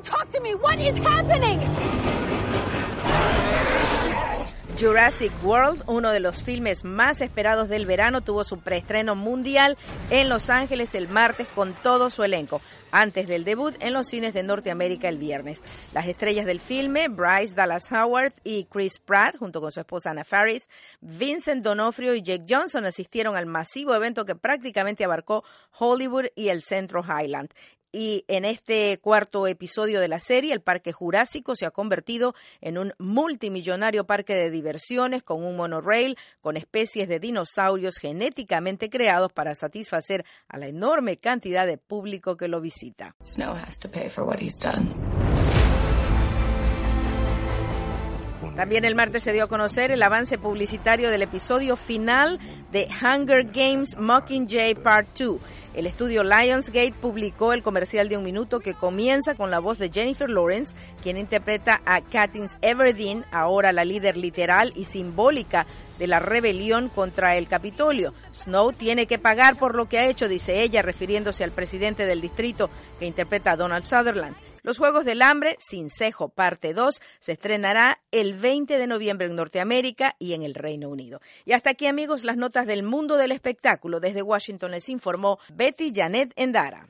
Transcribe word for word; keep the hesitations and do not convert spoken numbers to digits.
talk to me. What is happening? Jurassic World, uno de los filmes más esperados del verano, tuvo su preestreno mundial en Los Ángeles el martes con todo su elenco, antes del debut en los cines de Norteamérica el viernes. Las estrellas del filme, Bryce Dallas Howard y Chris Pratt, junto con su esposa Anna Faris, Vincent D'Onofrio y Jake Johnson, asistieron al masivo evento que prácticamente abarcó Hollywood y el Centro Highland. Y en este cuarto episodio de la serie, el Parque Jurásico se ha convertido en un multimillonario parque de diversiones con un monorail, con especies de dinosaurios genéticamente creados para satisfacer a la enorme cantidad de público que lo visita. Snow has to pay for what he's done. También el martes se dio a conocer el avance publicitario del episodio final de Hunger Games Mockingjay Part dos. El estudio Lionsgate publicó el comercial de un minuto que comienza con la voz de Jennifer Lawrence, quien interpreta a Katniss Everdeen, ahora la líder literal y simbólica de la rebelión contra el Capitolio. Snow tiene que pagar por lo que ha hecho, dice ella, refiriéndose al presidente del distrito que interpreta a Donald Sutherland. Los Juegos del Hambre, Sin Cejo, parte dos, se estrenará el veinte de noviembre en Norteamérica y en el Reino Unido. Y hasta aquí, amigos, las notas del mundo del espectáculo. Desde Washington les informó Betty Janet Endara.